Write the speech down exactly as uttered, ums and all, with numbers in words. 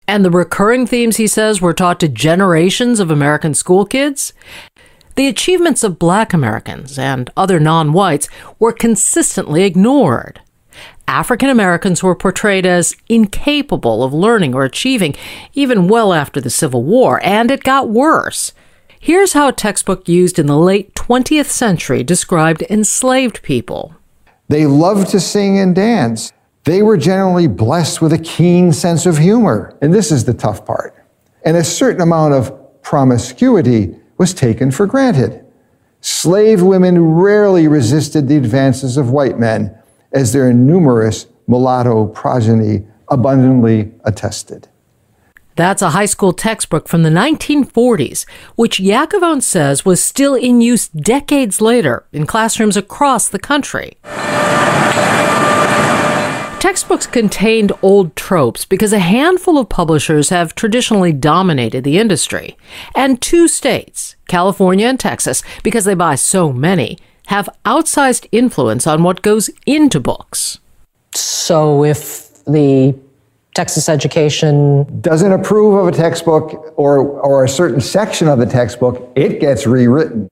And the recurring themes, he says, were taught to generations of American school kids. The achievements of Black Americans and other non-whites were consistently ignored. African Americans were portrayed as incapable of learning or achieving, even well after the Civil War, and it got worse. Here's how a textbook used in the late twentieth century described enslaved people. They loved to sing and dance. They were generally blessed with a keen sense of humor. And this is the tough part. And a certain amount of promiscuity was taken for granted. Slave women rarely resisted the advances of white men, as their numerous mulatto progeny abundantly attested. That's a high school textbook from the nineteen forties, which Yakovone says was still in use decades later in classrooms across the country. Textbooks contained old tropes because a handful of publishers have traditionally dominated the industry. And two states, California and Texas, because they buy so many, have outsized influence on what goes into books. So if the Texas education doesn't approve of a textbook or, or a certain section of the textbook, it gets rewritten.